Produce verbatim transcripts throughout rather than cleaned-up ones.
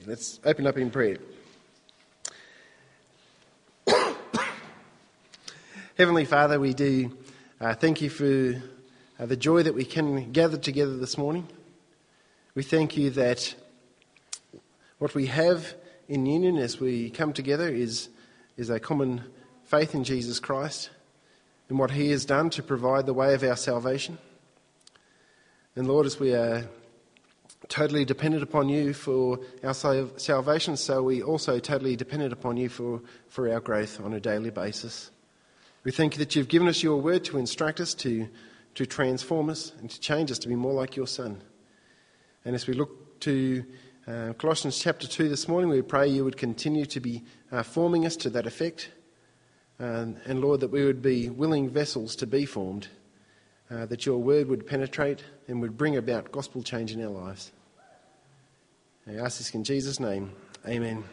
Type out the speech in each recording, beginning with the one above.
Let's open up in prayer. Heavenly Father, we do uh, thank you for uh, the joy that we can gather together this morning. We thank you that what we have in union as we come together is, is a common faith in Jesus Christ and what he has done to provide the way of our salvation. And Lord, as we are totally dependent upon you for our salvation, so we also totally dependent upon you for, for our growth on a daily basis. We thank you that you've given us your word to instruct us, to, to transform us and to change us to be more like your Son. And as we look to uh, Colossians chapter two this morning, we pray you would continue to be uh, forming us to that effect. Um, and Lord, that we would be willing vessels to be formed, uh, that your word would penetrate and would bring about gospel change in our lives. I ask this in Jesus' name. Amen.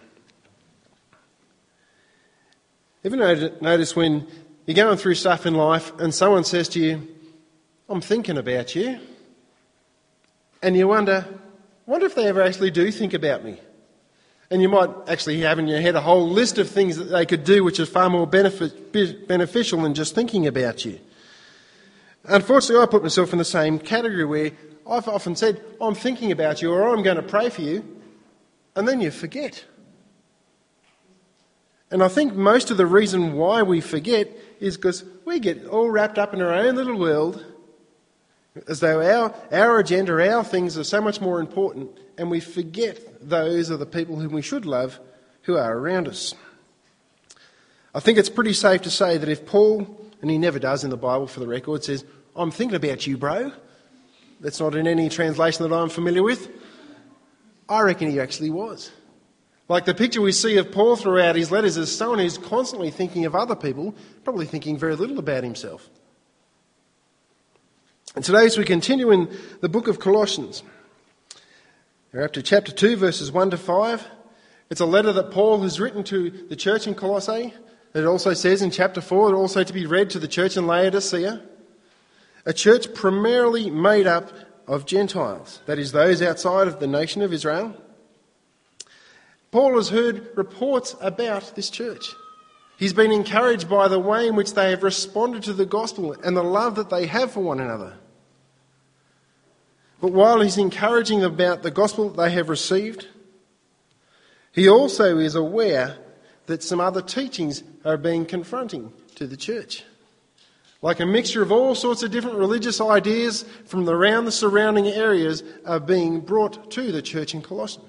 Ever notice when you're going through stuff in life and someone says to you, I'm thinking about you, and you wonder, wonder if they ever actually do think about me? And you might actually have in your head a whole list of things that they could do which is far more benefit, beneficial than just thinking about you. Unfortunately, I put myself in the same category where I've often said, I'm thinking about you or I'm going to pray for you, and then you forget. And I think most of the reason why we forget is because we get all wrapped up in our own little world, as though our, our agenda, our things are so much more important, and we forget those are the people whom we should love who are around us. I think it's pretty safe to say that if Paul, and he never does in the Bible for the record, says, I'm thinking about you, bro, that's not in any translation that I'm familiar with, I reckon he actually was. Like the picture we see of Paul throughout his letters is someone who's constantly thinking of other people, probably thinking very little about himself. And today, as we continue in the book of Colossians, we're up to chapter two, verses one to five. It's a letter that Paul has written to the church in Colossae. It also says in chapter four, also to be read to the church in Laodicea, a church primarily made up of Gentiles, that is, those outside of the nation of Israel. Paul has heard reports about this church. He's been encouraged by the way in which they have responded to the gospel and the love that they have for one another. But while he's encouraging them about the gospel that they have received, he also is aware that some other teachings are being confronting to the church. Like a mixture of all sorts of different religious ideas from around the surrounding areas are being brought to the church in Colossians.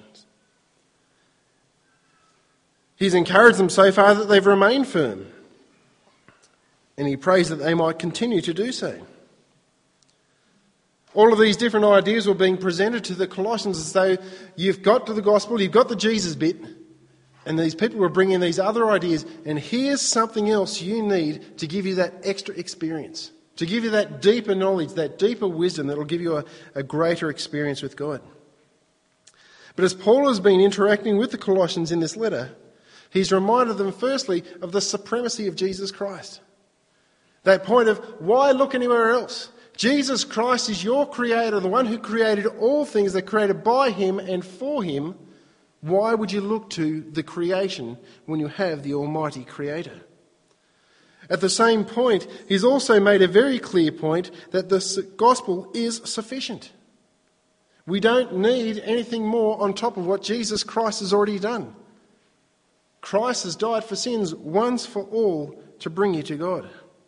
He's encouraged them so far that they've remained firm, and he prays that they might continue to do so. All of these different ideas were being presented to the Colossians as though you've got to the gospel, you've got the Jesus bit, and these people were bringing these other ideas, and here's something else you need to give you that extra experience, to give you that deeper knowledge, that deeper wisdom that will give you a, a greater experience with God. But as Paul has been interacting with the Colossians in this letter, he's reminded them firstly of the supremacy of Jesus Christ. That point of, why look anywhere else? Jesus Christ is your creator, the one who created all things, that created by him and for him. Why would you look to the creation when you have the Almighty Creator? At the same point, he's also made a very clear point that the gospel is sufficient. We don't need anything more on top of what Jesus Christ has already done. Christ has died for sins once for all to bring you to God.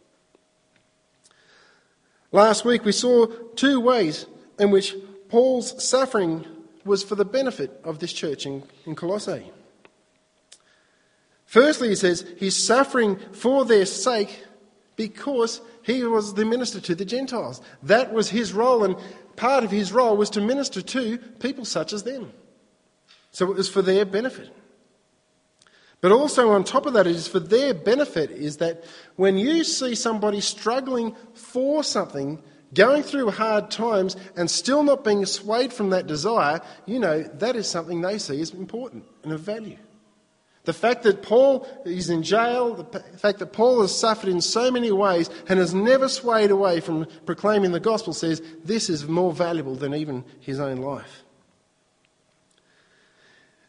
Last week we saw two ways in which Paul's suffering was for the benefit of this church in, in Colossae. Firstly, he says he's suffering for their sake because he was the minister to the Gentiles. That was his role, and part of his role was to minister to people such as them. So it was for their benefit. But also on top of that, it is for their benefit is that when you see somebody struggling for something, going through hard times and still not being swayed from that desire, you know that is something they see as important and of value. The fact that Paul is in jail, the fact that Paul has suffered in so many ways and has never swayed away from proclaiming the gospel says this is more valuable than even his own life.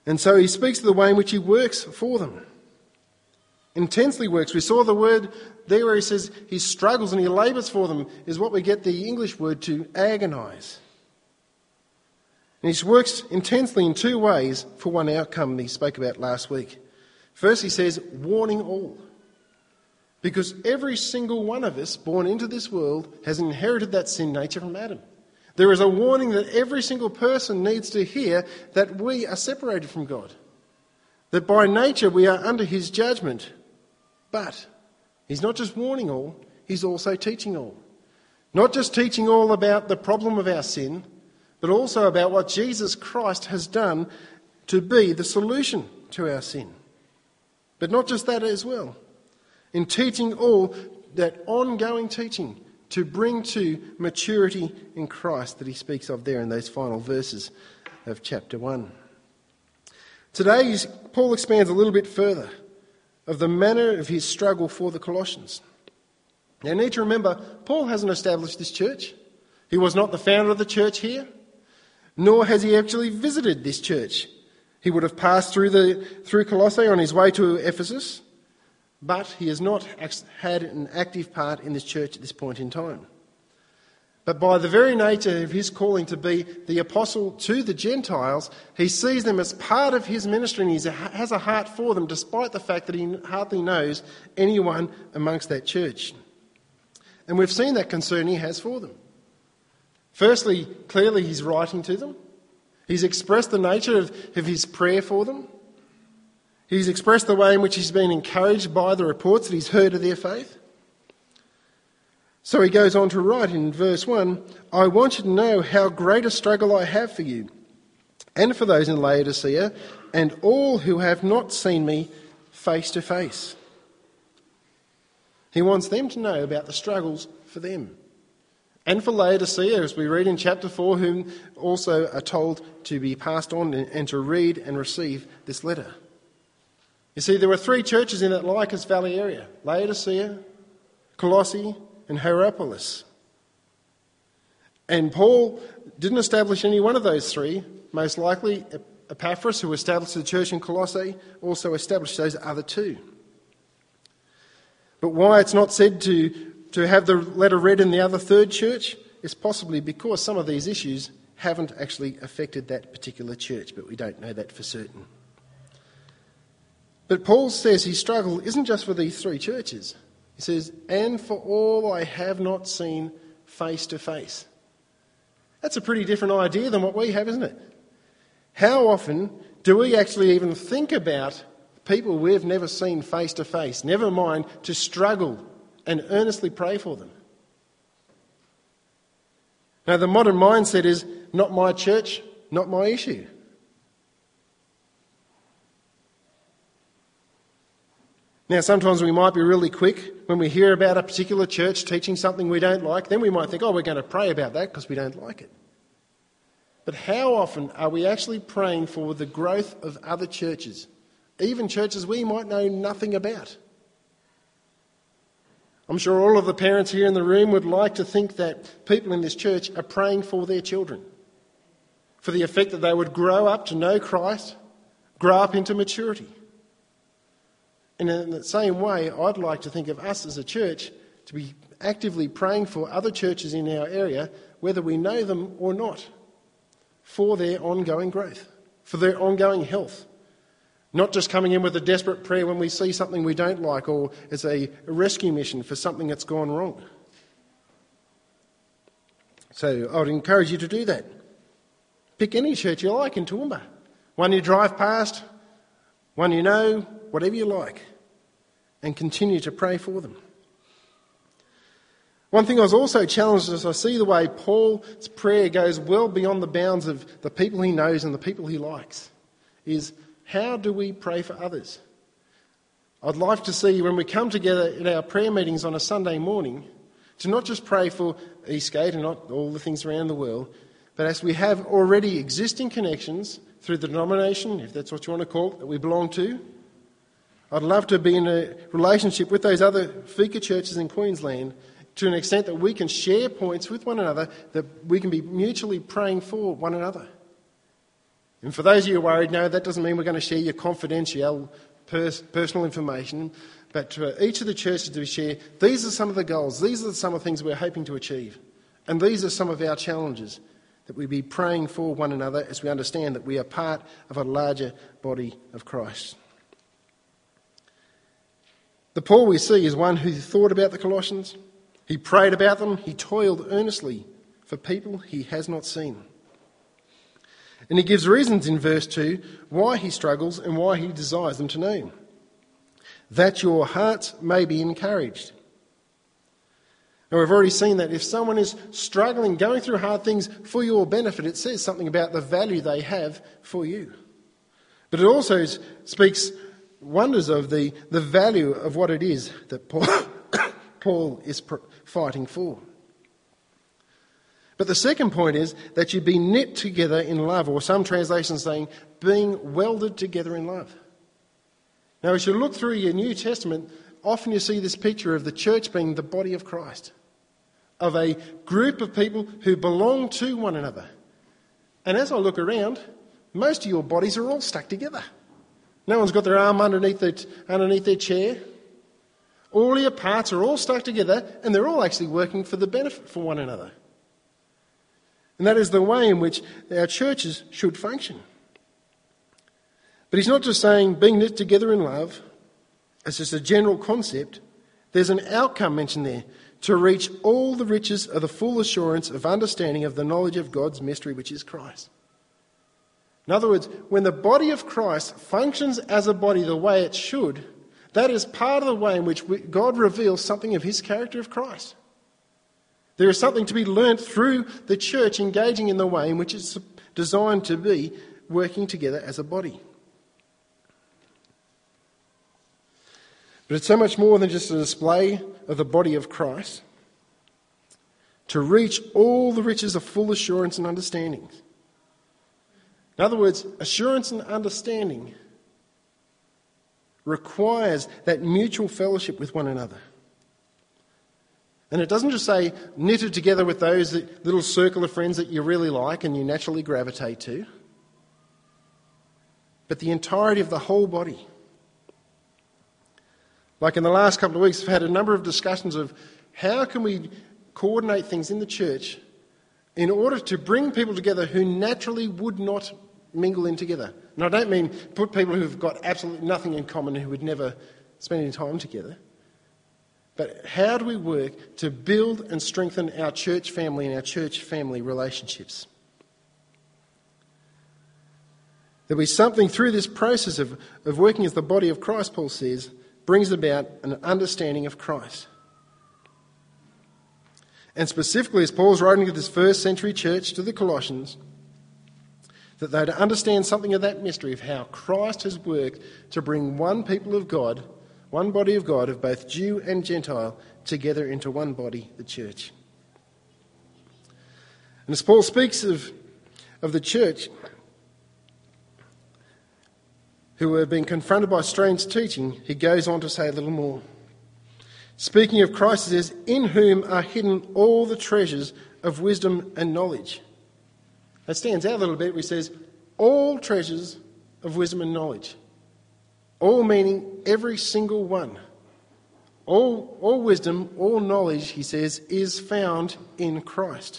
And so he speaks of the way in which he works for them. Intensely works. We saw the word there where he says he struggles and he labours for them is what we get the English word to agonise. And he works intensely in two ways for one outcome that he spoke about last week. First, he says, warning all. Because every single one of us born into this world has inherited that sin nature from Adam. There is a warning that every single person needs to hear that we are separated from God. That by nature we are under his judgment. But he's not just warning all, he's also teaching all. Not just teaching all about the problem of our sin, but also about what Jesus Christ has done to be the solution to our sin. But not just that as well. In teaching all, that ongoing teaching to bring to maturity in Christ that he speaks of there in those final verses of chapter one. Today, Paul expands a little bit further of the manner of his struggle for the Colossians. Now, you need to remember, Paul hasn't established this church. He was not the founder of the church here, nor has he actually visited this church. He would have passed through the through Colossae on his way to Ephesus, but he has not had an active part in this church at this point in time. But by the very nature of his calling to be the apostle to the Gentiles, he sees them as part of his ministry and he has a heart for them, despite the fact that he hardly knows anyone amongst that church. And we've seen that concern he has for them. Firstly, clearly he's writing to them. He's expressed the nature of, of his prayer for them. He's expressed the way in which he's been encouraged by the reports that he's heard of their faith. So he goes on to write in verse one, I want you to know how great a struggle I have for you, and for those in Laodicea, and all who have not seen me face to face. He wants them to know about the struggles for them. And for Laodicea, as we read in chapter four, whom also are told to be passed on and to read and receive this letter. You see, there were three churches in that Lycus Valley area, Laodicea, Colossae, and Hierapolis. And Paul didn't establish any one of those three. Most likely, Epaphras, who established the church in Colossae, also established those other two. But why it's not said to, to have the letter read in the other third church is possibly because some of these issues haven't actually affected that particular church, but we don't know that for certain. But Paul says his struggle isn't just for these three churches. He says, and for all I have not seen face to face. That's a pretty different idea than what we have, isn't it? How often do we actually even think about people we've never seen face to face, never mind to struggle and earnestly pray for them? Now, the modern mindset is, not my church, not my issue. Now, sometimes we might be really quick when we hear about a particular church teaching something we don't like. Then we might think, oh, we're going to pray about that because we don't like it. But how often are we actually praying for the growth of other churches, even churches we might know nothing about? I'm sure all of the parents here in the room would like to think that people in this church are praying for their children, for the effect that they would grow up to know Christ, grow up into maturity. And in the same way, I'd like to think of us as a church to be actively praying for other churches in our area, whether we know them or not, for their ongoing growth, for their ongoing health. Not just coming in with a desperate prayer when we see something we don't like or as a rescue mission for something that's gone wrong. So I would encourage you to do that. Pick any church you like in Toowoomba. One you drive past, one you know, whatever you like, and continue to pray for them. One thing I was also challenged as I see the way Paul's prayer goes well beyond the bounds of the people he knows and the people he likes, is how do we pray for others? I'd like to see when we come together in our prayer meetings on a Sunday morning to not just pray for Eastgate and not all the things around the world, but as we have already existing connections through the denomination, if that's what you want to call it, that we belong to, I'd love to be in a relationship with those other Fika churches in Queensland to an extent that we can share points with one another, that we can be mutually praying for one another. And for those of you who are worried, no, that doesn't mean we're going to share your confidential pers- personal information, but to each of the churches to share, these are some of the goals, these are some of the things we're hoping to achieve, and these are some of our challenges that we be praying for one another as we understand that we are part of a larger body of Christ. The Paul we see is one who thought about the Colossians, he prayed about them, he toiled earnestly for people he has not seen. And he gives reasons in verse two why he struggles and why he desires them to know. That your hearts may be encouraged. Now we've already seen that if someone is struggling, going through hard things for your benefit, it says something about the value they have for you. But it also speaks wonders of the, the value of what it is that Paul, Paul is pr- fighting for. But the second point is that you be knit together in love, or some translations saying being welded together in love. Now as you look through your New Testament, often you see this picture of the church being the body of Christ, of a group of people who belong to one another. And as I look around, most of your bodies are all stuck together. No one's got their arm underneath their, underneath their chair. All your parts are all stuck together and they're all actually working for the benefit for one another. And that is the way in which our churches should function. But he's not just saying being knit together in love. It's just a general concept. There's an outcome mentioned there. To reach all the riches of the full assurance of understanding of the knowledge of God's mystery, which is Christ. In other words, when the body of Christ functions as a body the way it should, that is part of the way in which God reveals something of his character of Christ. There is something to be learnt through the church engaging in the way in which it's designed to be, working together as a body. But it's so much more than just a display of the body of Christ. To reach all the riches of full assurance and understanding. In other words, assurance and understanding requires that mutual fellowship with one another. And it doesn't just say knitted together with those that, little circle of friends that you really like and you naturally gravitate to, but the entirety of the whole body. Like in the last couple of weeks, we've had a number of discussions of how can we coordinate things in the church in order to bring people together who naturally would not mingle in together. And I don't mean put people who've got absolutely nothing in common who would never spend any time together. But how do we work to build and strengthen our church family and our church family relationships? There'll be something through this process of, of working as the body of Christ, Paul says, brings about an understanding of Christ. And specifically, as Paul's writing to this first century church, to the Colossians, that they're to understand something of that mystery of how Christ has worked to bring one people of God, one body of God, of both Jew and Gentile, together into one body, the church. And as Paul speaks of, of the church, who were being confronted by strange teaching, he goes on to say a little more. Speaking of Christ, he says, in whom are hidden all the treasures of wisdom and knowledge. That stands out a little bit where he says, all treasures of wisdom and knowledge. All meaning every single one. All, all wisdom, all knowledge, he says, is found in Christ.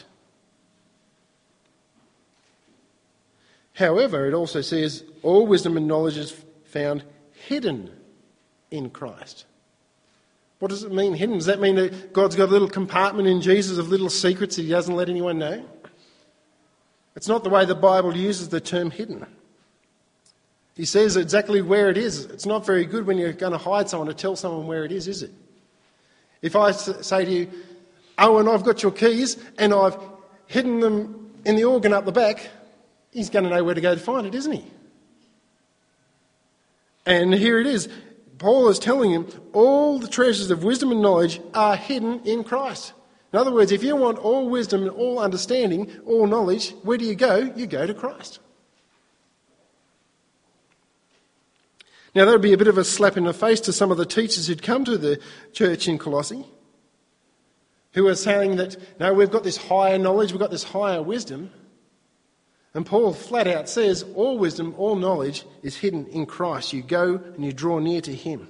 However, it also says all wisdom and knowledge is found hidden in Christ. What does it mean, hidden? Does that mean that God's got a little compartment in Jesus of little secrets that he doesn't let anyone know? It's not the way the Bible uses the term hidden. He says exactly where it is. It's not very good when you're going to hide someone to tell someone where it is, is it? If I say to you, Owen, I've got your keys and I've hidden them in the organ up the back, he's going to know where to go to find it, isn't he? And here it is. Paul is telling him all the treasures of wisdom and knowledge are hidden in Christ. In other words, if you want all wisdom and all understanding, all knowledge, where do you go? You go to Christ. Now that would be a bit of a slap in the face to some of the teachers who'd come to the church in Colossae, who are saying that, no, we've got this higher knowledge, we've got this higher wisdom. And Paul flat out says all wisdom, all knowledge is hidden in Christ. You go and you draw near to him.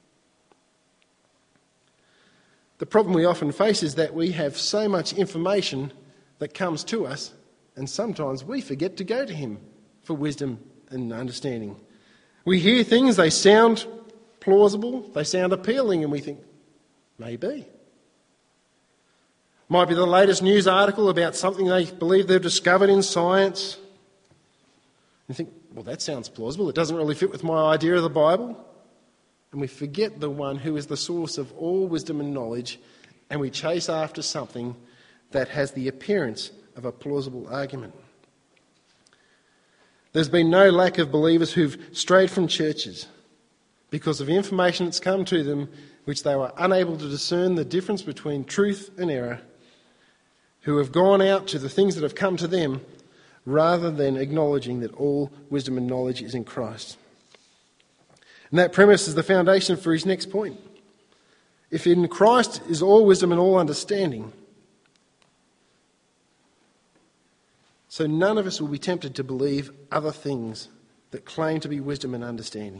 The problem we often face is that we have so much information that comes to us, and sometimes we forget to go to him for wisdom and understanding. We hear things, they sound plausible, they sound appealing, and we think, maybe. Might be the latest news article about something they believe they've discovered in science. You think, well, that sounds plausible. It doesn't really fit with my idea of the Bible. And we forget the one who is the source of all wisdom and knowledge, and we chase after something that has the appearance of a plausible argument. There's been no lack of believers who've strayed from churches because of information that's come to them which they were unable to discern the difference between truth and error, who have gone out to the things that have come to them rather than acknowledging that all wisdom and knowledge is in Christ. And that premise is the foundation for his next point. If in Christ is all wisdom and all understanding, so none of us will be tempted to believe other things that claim to be wisdom and understanding.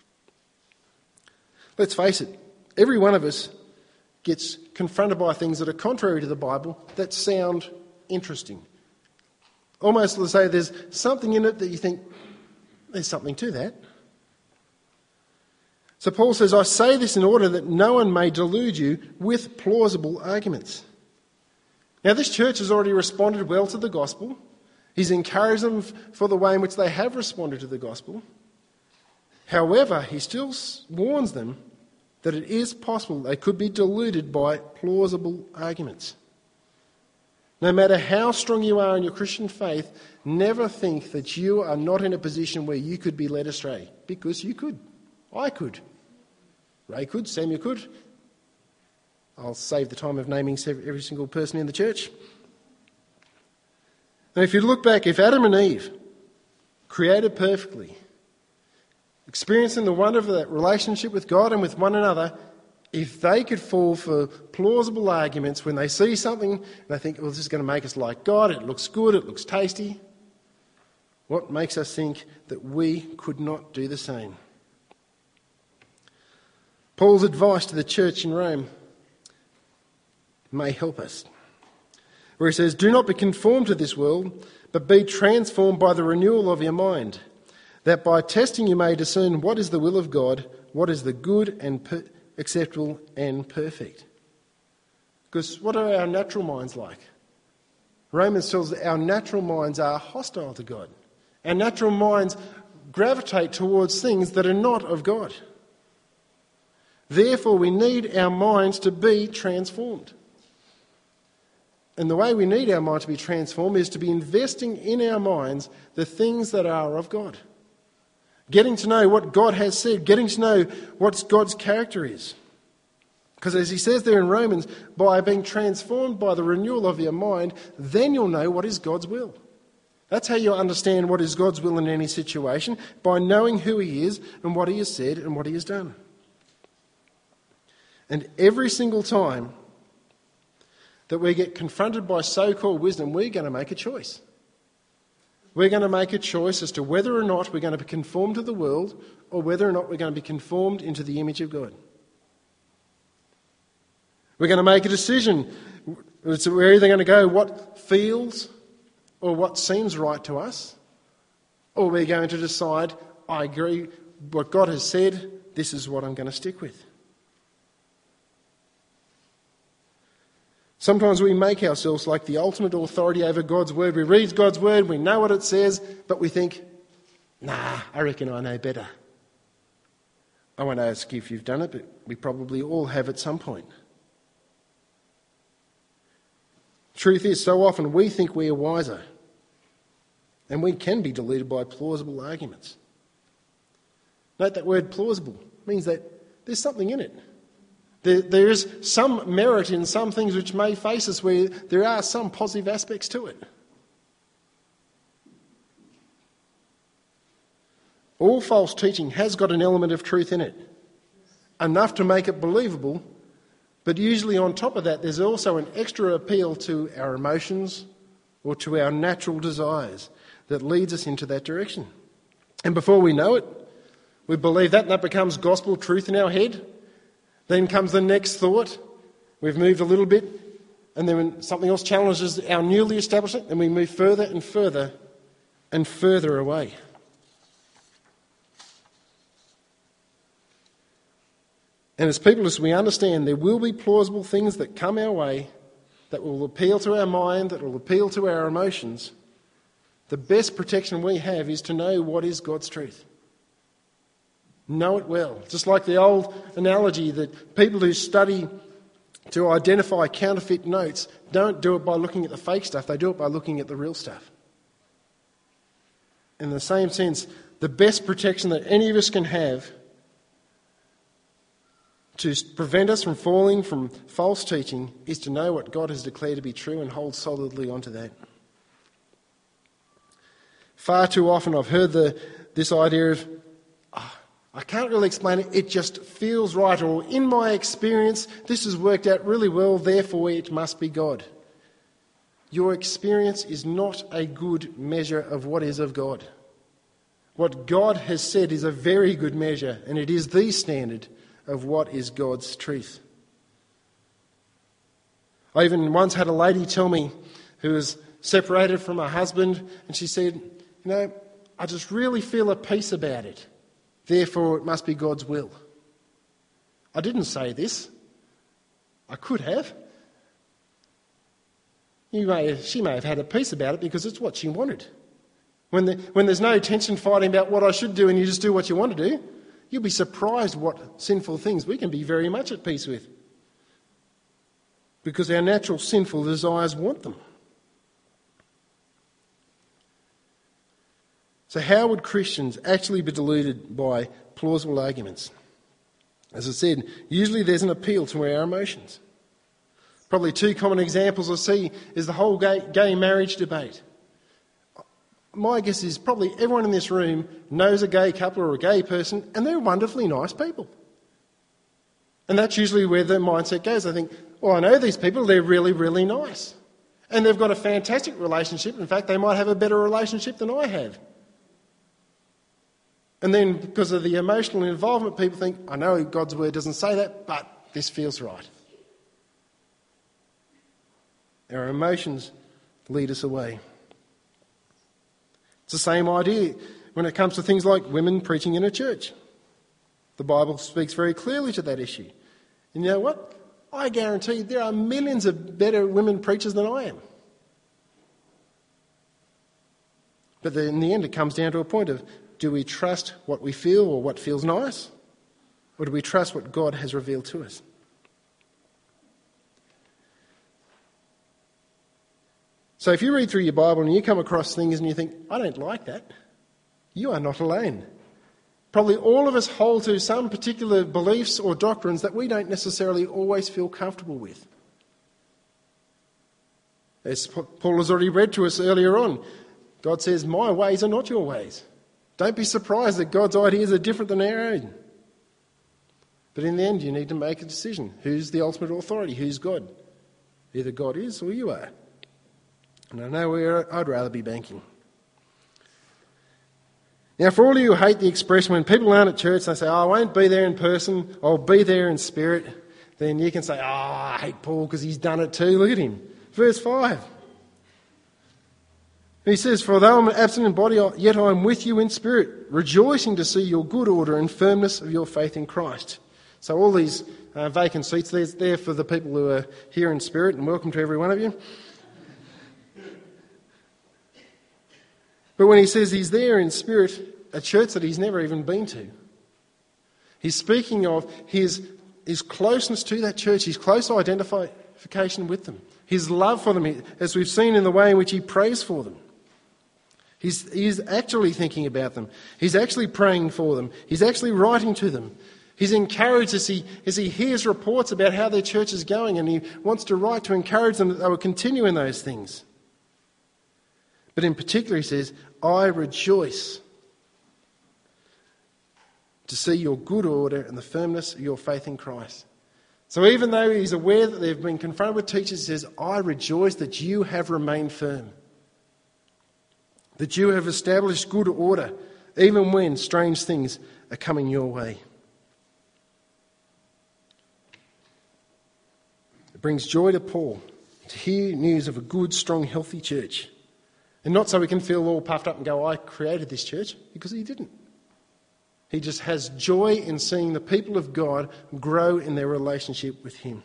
Let's face it, every one of us gets confronted by things that are contrary to the Bible that sound interesting. Almost to say there's something in it that you think, there's something to that. So Paul says, I say this in order that no one may delude you with plausible arguments. Now this church has already responded well to the gospel. He's encouraged them for the way in which they have responded to the gospel. However, he still warns them that it is possible they could be deluded by plausible arguments. No matter how strong you are in your Christian faith, never think that you are not in a position where you could be led astray, because you could. I could. Ray could. Samuel could. I'll save the time of naming every single person in the church. Now, if you look back, if Adam and Eve, created perfectly, experiencing the wonder of that relationship with God and with one another, if they could fall for plausible arguments when they see something and they think, well, this is going to make us like God, it looks good, it looks tasty, what makes us think that we could not do the same? Paul's advice to the church in Rome may help us, where he says, do not be conformed to this world, but be transformed by the renewal of your mind, that by testing you may discern what is the will of God, what is the good and per- acceptable and perfect. Because what are our natural minds like? Romans tells us that our natural minds are hostile to God. Our natural minds gravitate towards things that are not of God. Therefore, we need our minds to be transformed. And the way we need our mind to be transformed is to be investing in our minds the things that are of God. Getting to know what God has said, getting to know what God's character is. Because as he says there in Romans, by being transformed by the renewal of your mind, then you'll know what is God's will. That's how you understand what is God's will in any situation, by knowing who he is and what he has said and what he has done. And every single time that we get confronted by so-called wisdom, we're going to make a choice. We're going to make a choice as to whether or not we're going to be conformed to the world or whether or not we're going to be conformed into the image of God. We're going to make a decision. We're either going to go what feels or what seems right to us, or we're going to decide, I agree, what God has said, this is what I'm going to stick with. Sometimes we make ourselves like the ultimate authority over God's word. We read God's word, we know what it says, but we think, nah, I reckon I know better. I won't ask if you've done it, but we probably all have at some point. Truth is, so often we think we are wiser, and we can be deluded by plausible arguments. Note that word plausible means that there's something in it. There, there is some merit in some things which may face us where there are some positive aspects to it. All false teaching has got an element of truth in it, enough to make it believable, but usually on top of that there's also an extra appeal to our emotions or to our natural desires. that leads us into that direction. And before we know it, we believe that and that becomes gospel truth in our head. Then comes the next thought. We've moved a little bit, and then when something else challenges our newly established, and we move further and further and further away. And as people, as we understand, there will be plausible things that come our way that will appeal to our mind, that will appeal to our emotions. The best protection we have is to know what is God's truth. Know it well. Just like the old analogy that people who study to identify counterfeit notes don't do it by looking at the fake stuff, they do it by looking at the real stuff. In the same sense, the best protection that any of us can have to prevent us from falling from false teaching is to know what God has declared to be true and hold solidly onto that. Far too often I've heard the, this idea of, oh, I can't really explain it, it just feels right, or in my experience this has worked out really well, therefore it must be God. Your experience is not a good measure of what is of God. What God has said is a very good measure, and it is the standard of what is God's truth. I even once had a lady tell me who was separated from her husband, and she said, you know, I just really feel a peace about it. Therefore, it must be God's will. I didn't say this. I could have. You may, she may have had a peace about it because it's what she wanted. When, the, when there's no tension fighting about what I should do and you just do what you want to do, you'll be surprised what sinful things we can be very much at peace with. Because our natural sinful desires want them. So how would Christians actually be deluded by plausible arguments? As I said, usually there's an appeal to our emotions. Probably two common examples I see is the whole gay, gay marriage debate. My guess is probably everyone in this room knows a gay couple or a gay person, and they're wonderfully nice people. And that's usually where the mindset goes. I think, well, I know these people, they're really, really nice. And they've got a fantastic relationship. In fact, they might have a better relationship than I have. And then because of the emotional involvement, people think, I know God's word doesn't say that, but this feels right. Our emotions lead us away. It's the same idea when it comes to things like women preaching in a church. The Bible speaks very clearly to that issue. And you know what? I guarantee you there are millions of better women preachers than I am. But then in the end it comes down to a point of, do we trust what we feel or what feels nice? Or do we trust what God has revealed to us? So if you read through your Bible and you come across things and you think, I don't like that, you are not alone. Probably all of us hold to some particular beliefs or doctrines that we don't necessarily always feel comfortable with. As Paul has already read to us earlier on, God says, my ways are not your ways. Don't be surprised that God's ideas are different than our own. But in the end, you need to make a decision. Who's the ultimate authority? Who's God? Either God is or you are. And I know where I'd rather be banking. Now, for all of you who hate the expression, when people aren't at church, they say, oh, I won't be there in person, I'll be there in spirit, then you can say, oh, I hate Paul because he's done it too. Look at him. Verse five. He says, for though I'm absent in body, yet I am with you in spirit, rejoicing to see your good order and firmness of your faith in Christ. So all these uh, vacant seats, there's there for the people who are here in spirit, and welcome to every one of you. But when he says he's there in spirit, a church that he's never even been to, he's speaking of his, his closeness to that church, his close identification with them, his love for them, as we've seen in the way in which he prays for them. He's, he's actually thinking about them. He's actually praying for them. He's actually writing to them. He's encouraged as he, as he hears reports about how their church is going, and he wants to write to encourage them that they will continue in those things. But in particular, he says, I rejoice to see your good order and the firmness of your faith in Christ. So even though he's aware that they've been confronted with teachers, he says, I rejoice that you have remained firm. that you have established good order, even when strange things are coming your way. It brings joy to Paul to hear news of a good, strong, healthy church. And not so we can feel all puffed up and go, I created this church, because he didn't. He just has joy in seeing the people of God grow in their relationship with him.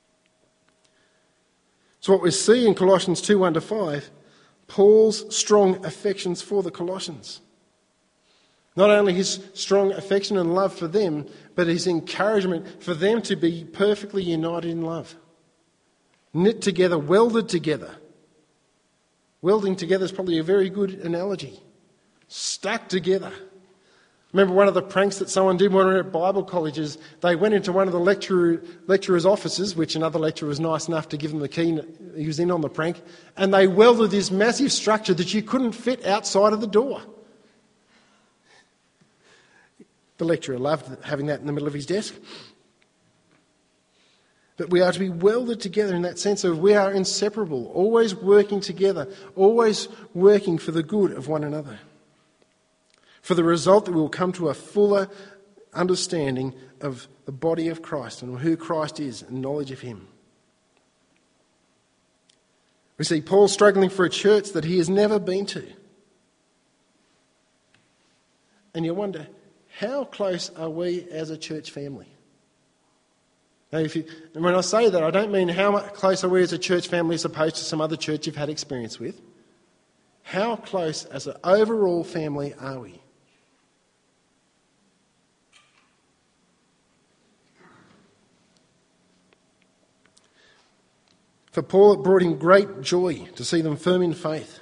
So what we see in Colossians two, one to five, Paul's strong affections for the Colossians. Not only his strong affection and love for them, but his encouragement for them to be perfectly united in love. Knit together, welded together. Welding together is probably a very good analogy. Stuck together. Remember one of the pranks that someone did when we were at Bible colleges? They went into one of the lecturer, lecturer's offices, which another lecturer was nice enough to give them the key. He was in on the prank. And they welded this massive structure that you couldn't fit outside of the door. The lecturer loved having that in the middle of his desk. But we are to be welded together in that sense of we are inseparable, always working together, always working for the good of one another. For the result that we will come to a fuller understanding of the body of Christ and who Christ is and knowledge of him. We see Paul struggling for a church that he has never been to. And you wonder, how close are we as a church family? Now, if you, and when I say that, I don't mean how much close are we as a church family as opposed to some other church you've had experience with. How close as an overall family are we? For Paul, it brought him great joy to see them firm in faith.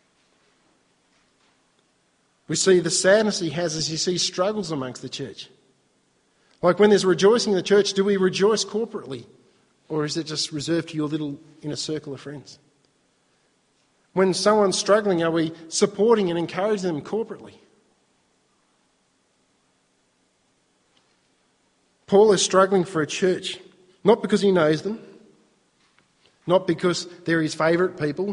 We see the sadness he has as he sees struggles amongst the church. Like when there's rejoicing in the church, do we rejoice corporately? Or is it just reserved to your little inner circle of friends? When someone's struggling, are we supporting and encouraging them corporately? Paul is struggling for a church, not because he knows them, not because they're his favourite people,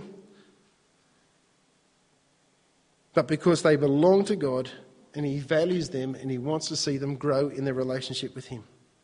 but because they belong to God and he values them and he wants to see them grow in their relationship with him.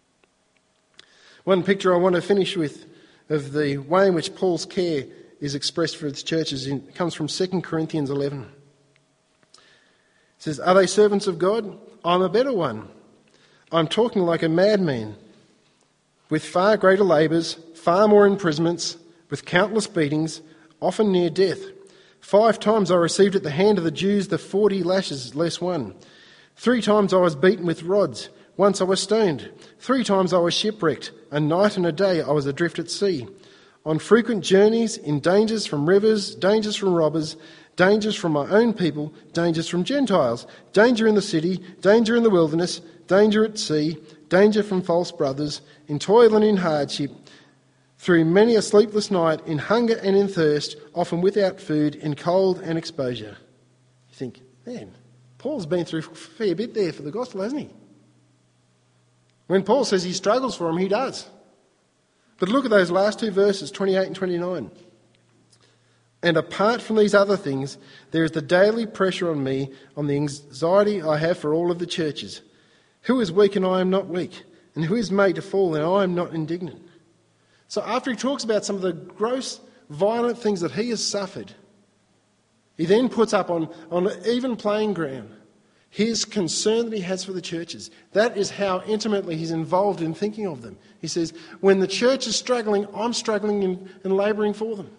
One picture I want to finish with of the way in which Paul's care is expressed for his churches in, comes from Second Corinthians eleven. It says, "Are they servants of God? I'm a better one. I'm talking like a madman, with far greater labours, far more imprisonments, with countless beatings, often near death. Five times I received at the hand of the Jews the forty lashes less one. Three times I was beaten with rods. Once I was stoned. Three times I was shipwrecked. A night and a day I was adrift at sea. On frequent journeys, in dangers from rivers, dangers from robbers, dangers from my own people, dangers from Gentiles, danger in the city, danger in the wilderness, danger at sea, danger from false brothers, in toil and in hardship, through many a sleepless night, in hunger and in thirst, often without food, in cold and exposure." You think, man, Paul's been through a fair bit there for the gospel, hasn't he? When Paul says he struggles for him, he does. But look at those last two verses, twenty-eight and twenty-nine. "And apart from these other things, there is the daily pressure on me, on the anxiety I have for all of the churches. Who is weak and I am not weak? And who is made to fall and I am not indignant?" So after he talks about some of the gross, violent things that he has suffered, he then puts up on, on an even playing ground his concern that he has for the churches. That is how intimately he's involved in thinking of them. He says, when the church is struggling, I'm struggling and, and labouring for them.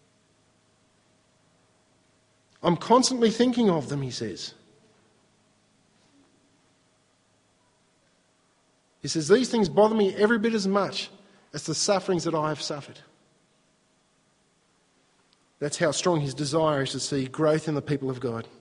I'm constantly thinking of them, he says. He says, these things bother me every bit as much as the sufferings that I have suffered. That's how strong his desire is to see growth in the people of God.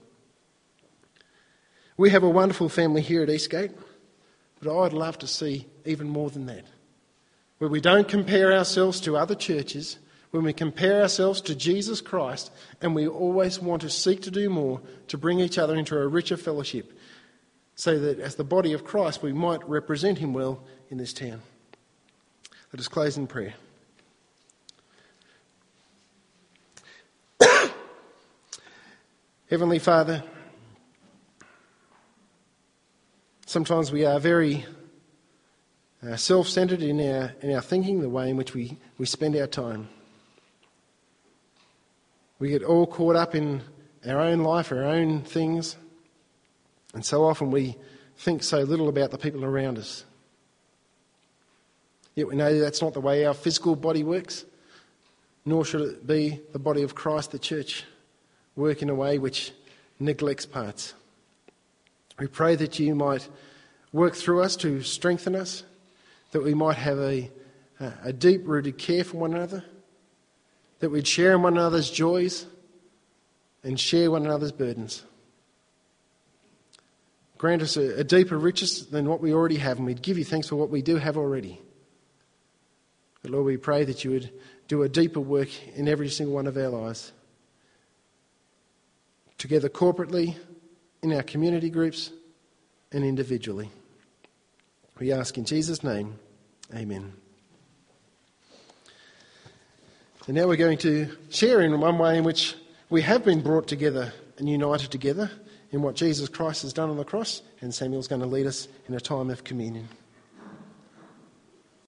We have a wonderful family here at Eastgate, but I'd love to see even more than that. Where we don't compare ourselves to other churches, when we compare ourselves to Jesus Christ, and we always want to seek to do more to bring each other into a richer fellowship, so that as the body of Christ we might represent him well in this town. Let us close in prayer. Heavenly Father, sometimes we are very uh, self-centred in our, in our thinking, the way in which we, we spend our time. We get all caught up in our own life, our own things, and so often we think so little about the people around us. Yet we know that's not the way our physical body works, nor should it be the body of Christ, the church, work in a way which neglects parts. We pray that you might work through us to strengthen us, that we might have a, a deep-rooted care for one another, that we'd share in one another's joys and share one another's burdens. Grant us a, a deeper riches than what we already have, and we'd give you thanks for what we do have already. But Lord, we pray that you would do a deeper work in every single one of our lives, together corporately, in our community groups, and individually. We ask in Jesus' name, amen. And now we're going to share in one way in which we have been brought together and united together in what Jesus Christ has done on the cross, and Samuel's going to lead us in a time of communion.